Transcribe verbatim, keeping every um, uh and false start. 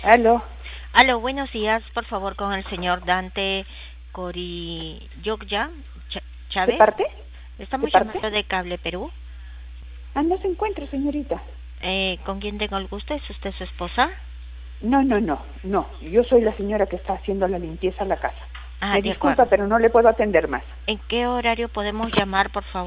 Aló, Aló, buenos días, por favor, con el señor Dante Corillogya Ch- ¿de Chávez. parte? ¿De Estamos parte? llamando de Cable Perú. Ah, no se encuentra, señorita. Eh, ¿Con quién tengo el gusto? ¿Es usted su esposa? No, no, no, no. Yo soy la señora que está haciendo la limpieza en la casa. Ah, Me de acuerdo. disculpa, pero no le puedo atender más. ¿En qué horario podemos llamar, por favor?